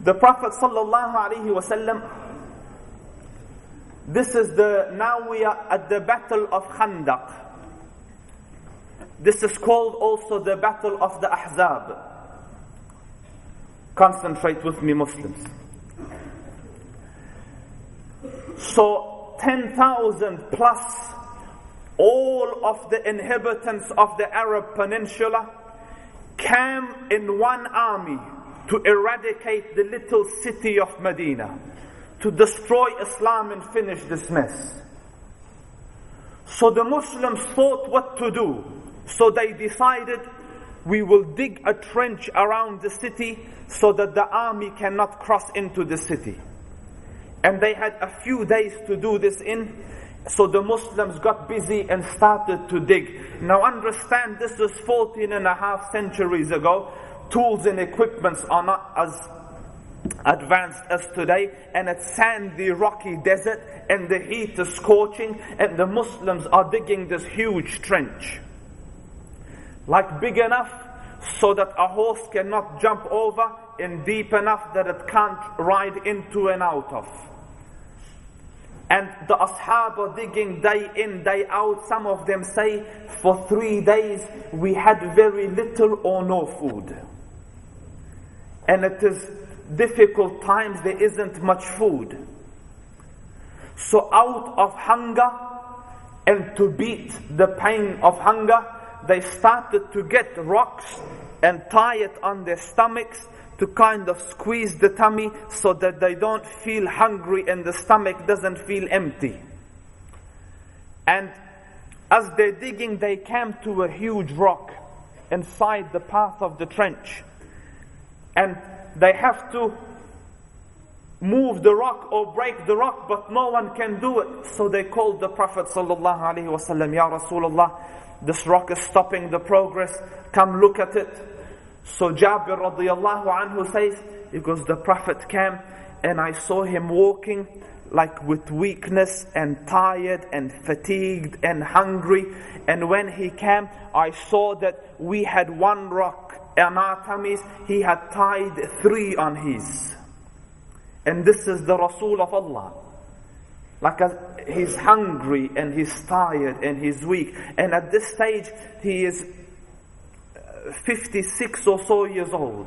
The Prophet sallallahu alaihi wasallam, now we are at the Battle of Khandaq. This is called also the Battle of the Ahzab. Concentrate with me, Muslims. So 10,000 plus all of the inhabitants of the Arab Peninsula came in one army to eradicate the little city of Medina, to destroy Islam and finish this mess. So the Muslims thought what to do. So they decided, we will dig a trench around the city so that the army cannot cross into the city. And they had a few days to do this in. So the Muslims got busy and started to dig. Now understand, this is 14.5 centuries ago. Tools and equipments are not as advanced as today, and it's sandy, rocky desert, and the heat is scorching, and the Muslims are digging this huge trench. Like big enough so that a horse cannot jump over, and deep enough that it can't ride into and out of. And the ashab are digging day in, day out. Some of them say for 3 days we had very little or no food. And it is difficult times, there isn't much food. So out of hunger, and to beat the pain of hunger, they started to get rocks and tie it on their stomachs to kind of squeeze the tummy so that they don't feel hungry and the stomach doesn't feel empty. And as they're digging, they came to a huge rock inside the path of the trench. And they have to move the rock or break the rock, but no one can do it. So they called the Prophet sallallahu alaihi wasallam, Ya Rasulullah, this rock is stopping the progress, come look at it. So Jabir radiyallahu anhu says, because the Prophet came and I saw him walking like with weakness and tired and fatigued and hungry. And when he came, I saw that we had one rock on our tummies, he had tied 3 on his. And this is the Rasul of Allah. Like he's hungry and he's tired and he's weak. And at this stage, he is 56 or so years old.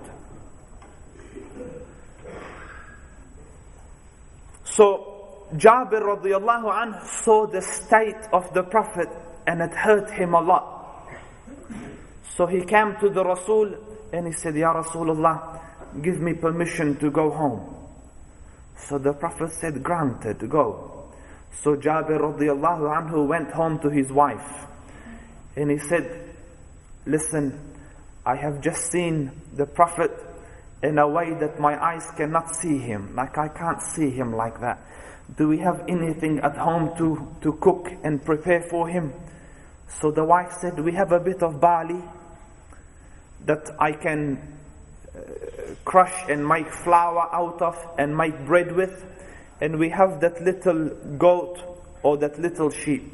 So Jabir radiallahu anhu saw the state of the Prophet and it hurt him a lot. So he came to the Rasul and he said, Ya Rasulullah, give me permission to go home. So the Prophet said, granted, go. So Jabir radiallahu anhu went home to his wife. And he said, listen, I have just seen the Prophet in a way that my eyes cannot see him. Like I can't see him like that. Do we have anything at home to cook and prepare for him? So the wife said, we have a bit of barley that I can crush and make flour out of and make bread with. And we have that little goat or that little sheep.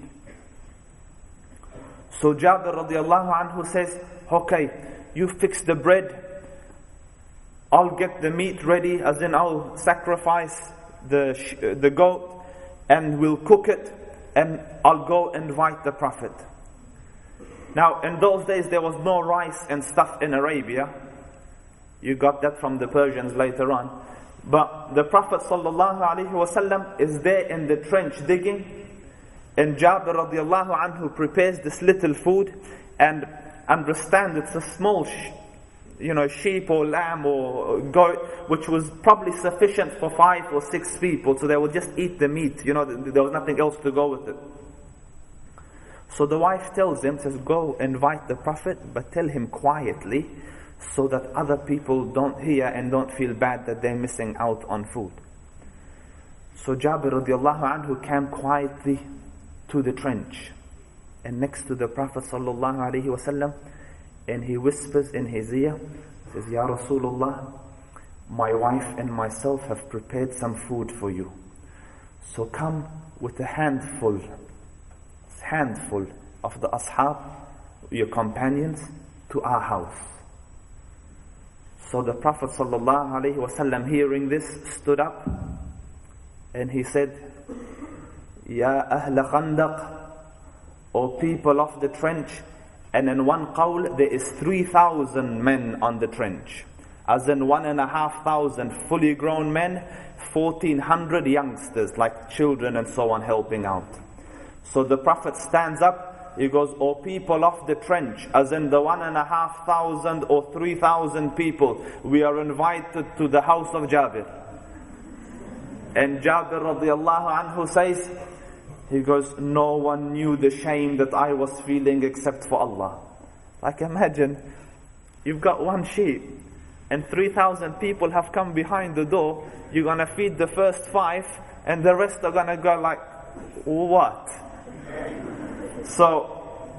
So Jabir radiallahu anhu says, okay, you fix the bread, I'll get the meat ready, as in I'll sacrifice the goat and we'll cook it and I'll go invite the Prophet. Now in those days there was no rice and stuff in Arabia. You got that from the Persians later on. But the Prophet ﷺ is there in the trench digging, and Jabir radiallahu anhu prepares this little food, and understand it's a small sheep or lamb or goat, which was probably sufficient for 5 or 6 people, so they would just eat the meat, there was nothing else to go with it. So the wife tells him, says, go invite the Prophet, but tell him quietly, so that other people don't hear and don't feel bad that they're missing out on food. So Jabir radiallahu anhu came quietly to the trench and next to the Prophet sallallahu alaihi wasallam, and he whispers in his ear, says, Ya Rasulullah, my wife and myself have prepared some food for you. So come with a handful of the ashab, your companions, to our house. So the Prophet ﷺ, hearing this, stood up and he said, Ya Ahla Khandaq, O people of the trench. And in one qawl, there is 3,000 men on the trench. As in 1,500 fully grown men, 1,400 youngsters, like children and so on, helping out. So the Prophet stands up, he goes, O people of the trench, as in the 1,500 or 3,000 people, we are invited to the house of Jabir. And Jabir radiallahu anhu says, he goes, no one knew the shame that I was feeling except for Allah. Like imagine, you've got one sheep, and 3,000 people have come behind the door, you're going to feed the first 5, and the rest are going to go like, what? So,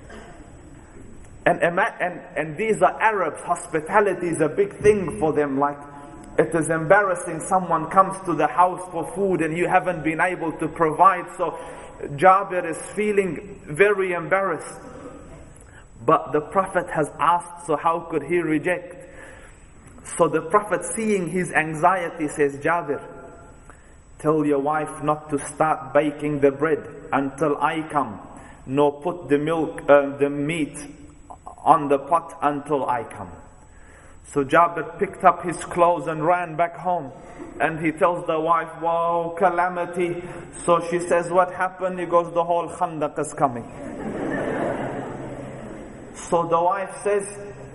and these are Arabs, hospitality is a big thing for them, like, it is embarrassing someone comes to the house for food and you haven't been able to provide, so Jabir is feeling very embarrassed. But the Prophet has asked, so how could he reject? So the Prophet, seeing his anxiety, says, Jabir, tell your wife not to start baking the bread until I come, nor put the meat on the pot until I come. So Jabir picked up his clothes and ran back home. And he tells the wife, wow, calamity. So she says, what happened? He goes, the whole Khandaq is coming. So the wife says,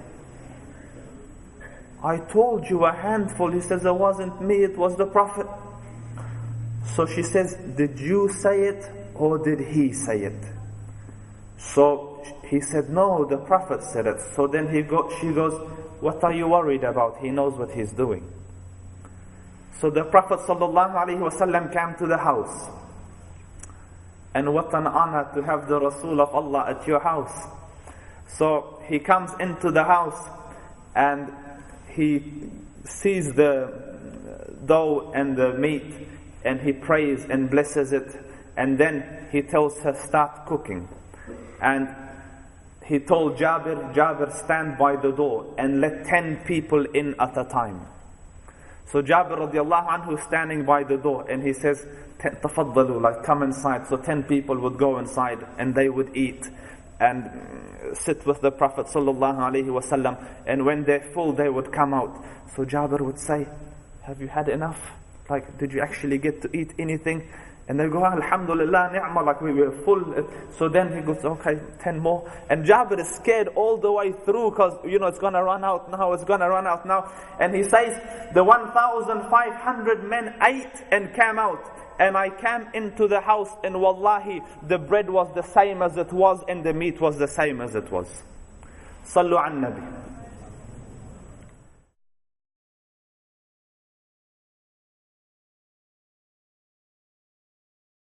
I told you a handful. He says, it wasn't me, it was the Prophet. So she says, did you say it or did he say it? So he said, no, the Prophet said it. So then she goes, what are you worried about? He knows what he's doing. So the Prophet ﷺ came to the house. And what an honor to have the Rasul of Allah at your house. So he comes into the house and he sees the dough and the meat and he prays and blesses it. And then he tells her, start cooking. And he told Jabir, stand by the door and let 10 people in at a time. So Jabir radiallahu anhu is standing by the door and he says, tafaddalu, like come inside. So 10 people would go inside and they would eat and sit with the Prophet sallallahu alaihi wasallam. And when they're full, they would come out. So Jabir would say, have you had enough? Like, did you actually get to eat anything? And they go, alhamdulillah, ni'mah, like we were full. So then he goes, okay, 10 more. And Jabir is scared all the way through because, it's going to run out now, And he says, the 1,500 men ate and came out. And I came into the house and wallahi, the bread was the same as it was and the meat was the same as it was. Sallu an Nabi.